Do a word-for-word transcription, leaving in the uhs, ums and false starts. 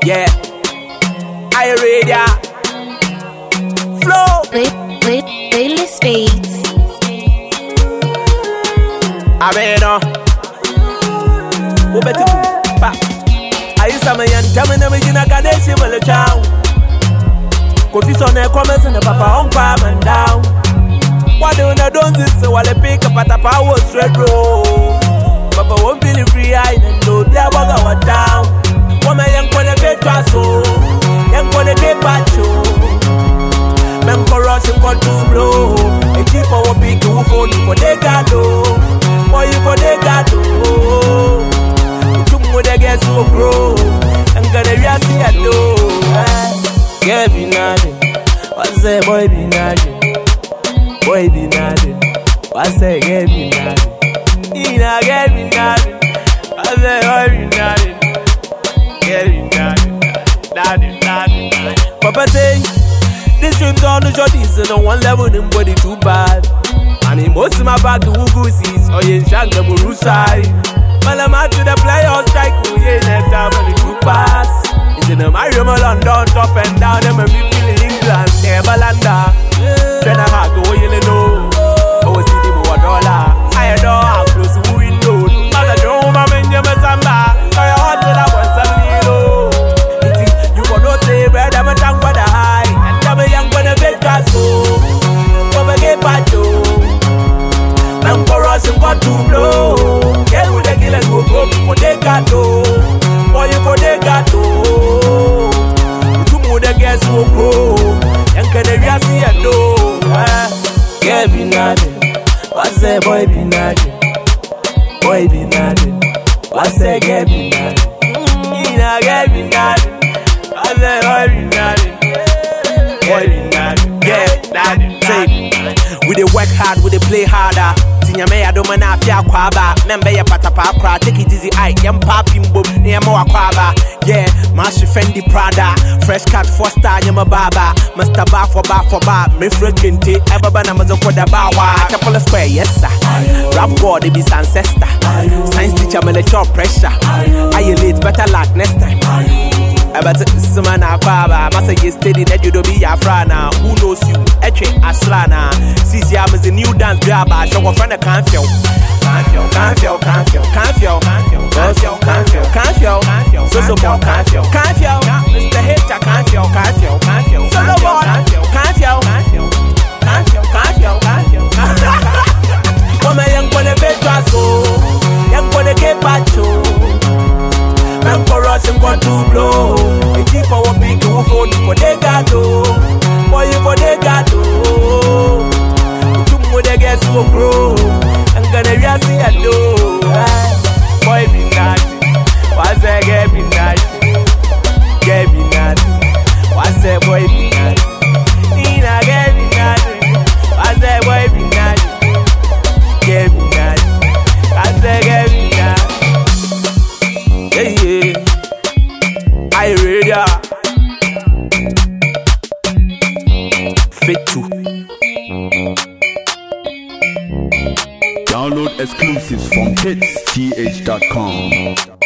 Yeah, I read ya. Flow. Play, play, playlist beats. I mean, uh, Ubeti pa. I used to me and tell me never gonna get this in the town. Coffee on the comments and the papa on palm and down. Why don't I don't this while I pick up at the power straight road? Papa won't be free eye and no, they are walking down. Woman, young for the bed so young for the day pacho. Men corruption for two blow. A keep our big who for you for the gado. For you for the gado. Two more the guess who grow. And gonna react at do. Get me nothing. What's that boy be nothing? Boy be nothing. What's that get me nothing? Nina get me nothing. What's that boy be nothing? Get me nothing. Nothing, nothing, nothing. Papa say, this dream's on the shorties and on one level, nobody too bad. And in most of my bag, the Wugusis, or in Shank the Murusai. Man, I'm out to the playoff strike, who ain't that time and the two pass. It's in the Mario London, top and down, and maybe feeling England, never landa. Then I have to go, you know. Oh, see the more dollar. I adore how close the window. Mother, don't come in your Mazamba. I want to that one, some little. You got no say, bread, I'm a tongue for the high. And I'm a young one, a big castle. Over get back to. I'm for us and what to blow. Get with the killers who go for the gato. For you for the gato. To move the guests who grow. Young Canada, see a do. Get me nothing. What's that boy be nothing? Boy be nothing. What's that get me nothing? Nina get me nothing. What's that boy be nothing? Boy be nothing. Yeah, nothing. Say, we dey work hard, we dey play harder. Tinya me ya do man afia kwaba. Membe ya patapa kra, take it easy eye. Yam papi mbom, ne yam wa kwaba. Yeah, Mashi Fendi Prada, fresh cut four star nyama baba. Master bar for bar for bar, me frequente. Ebaba na mazo koda bawa. Chapel square, yes sir. Rap God, it be ancestor. Science teacher, me le chop pressure. I late, better luck next time. But some man a baba, massa get steady that you do be a frana. Who knows you? Eche Aslana. C C M is a new dance grabber. Show a friend a can't feel. Can't feel, can't feel, can't feel, can't feel, can't feel, can't feel, can't feel, can't feel, so so can't feel, can't feel, Mister Hitcher can't feel, can't feel, can't feel, so no more, can't feel, can't feel, can't feel, can't feel, can't feel, can't feel, can't feel. Woman young for the bed so young for the get pacho. Men for us and what to blow. We keep our big who for you for the gato. For you for the gato. Two more the guests who grow. I'm gonna react see a do. Boy be nothing. What's that get me nothing? Get me nothing. What's that boy be nothing? Nina get me nothing. What's that boy be nothing? Get me nothing. What's that get me nothing? Yeah, yeah. I read ya. Fit two. Download exclusives from hits t h dot com.